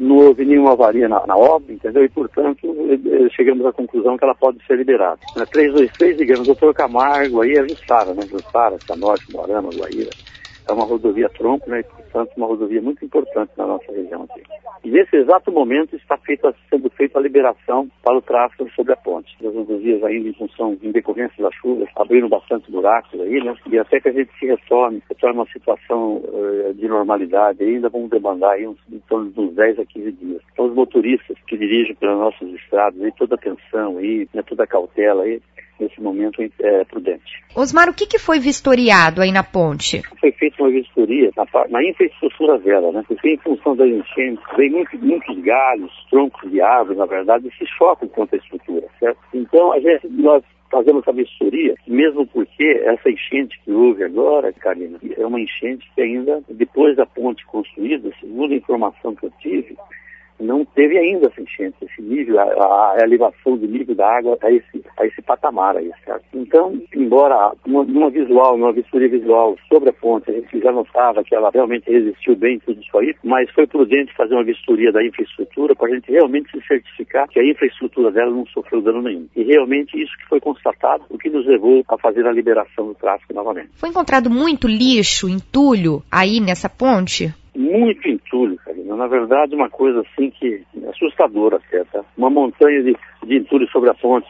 não houve nenhuma avaria na obra, entendeu? E, portanto, chegamos à conclusão que ela pode ser liberada. Na 323, digamos, o Dr. Camargo, aí é Jussara, né? Jussara, Cianorte, Moarama, Guaíra. É uma rodovia tronco, né? E, portanto, uma rodovia muito importante na nossa região aqui. E nesse exato momento está sendo feita a liberação para o tráfego sobre a ponte. As rodovias ainda em decorrência das chuvas, abriram bastante buracos aí, né? E até que a gente se retorne uma situação de normalidade ainda, vamos demandar aí em torno de uns 10 a 15 dias. Então os motoristas que dirigem pelas nossas estradas, aí, toda a atenção aí, né, toda a cautela aí, nesse momento é prudente. Osmar, o que foi vistoriado aí na ponte? Foi feita uma vistoria na infraestrutura dela, né? Porque em função das enchentes, vem muitos galhos, troncos de árvores, na verdade, e se chocam contra a estrutura, certo? Então, nós fazemos a vistoria, mesmo porque essa enchente que houve agora, Karina, é uma enchente que ainda, depois da ponte construída, segundo a informação que eu tive, não teve ainda essa enchente, esse nível, a elevação do nível da água a esse patamar aí, certo? Então, embora numa vistoria visual sobre a ponte, a gente já notava que ela realmente resistiu bem tudo isso aí, mas foi prudente fazer uma vistoria da infraestrutura para a gente realmente se certificar que a infraestrutura dela não sofreu dano nenhum. E realmente isso que foi constatado, o que nos levou a fazer a liberação do tráfego novamente. Foi encontrado muito lixo, entulho aí nessa ponte? Muito entulho, Karina. Na verdade, uma coisa assim que é assustadora até, tá? Uma montanha de entulho sobre a ponte,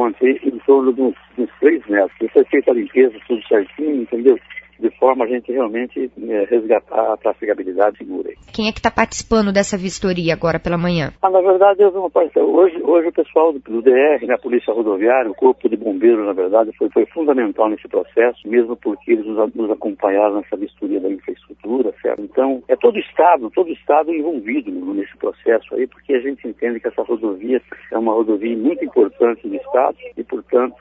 em torno de uns 3 metros. E foi feita a limpeza, tudo certinho, entendeu? De forma a gente realmente resgatar a trafegabilidade segura. Quem é que está participando dessa vistoria agora pela manhã? Na verdade, hoje o pessoal do DR, né, a Polícia Rodoviária, o Corpo de Bombeiros, na verdade, foi fundamental nesse processo, mesmo porque eles nos acompanharam nessa vistoria da infraestrutura, certo? Então, é todo o Estado envolvido nesse processo aí, porque a gente entende que essa rodovia é uma rodovia muito importante do Estado e, portanto,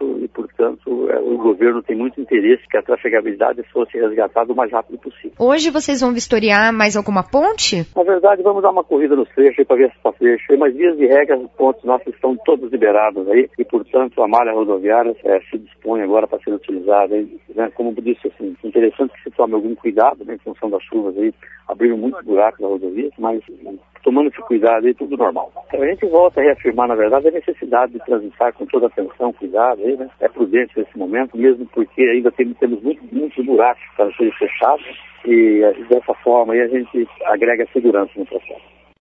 o governo tem muito interesse que a trafegabilidade fosse resgatada o mais rápido possível. Hoje vocês vão vistoriar mais alguma ponte? Na verdade, vamos dar uma corrida nos trechos para ver se está fecho. Mas, vias de regra, os pontos nossos estão todos liberados aí e, portanto, a malha rodoviária se dispõe agora para ser utilizada. Né? Como eu disse, assim, interessante que se tome algum cuidado, né, em função das chuvas aí, abriram muitos buracos na rodovia, mas tomando esse cuidado aí, tudo normal. A gente volta a reafirmar, na verdade, a necessidade de transitar com toda atenção, cuidado aí, né? É prudente nesse momento, mesmo porque ainda temos muitos buracos para serem fechados e dessa forma aí a gente agrega segurança no processo.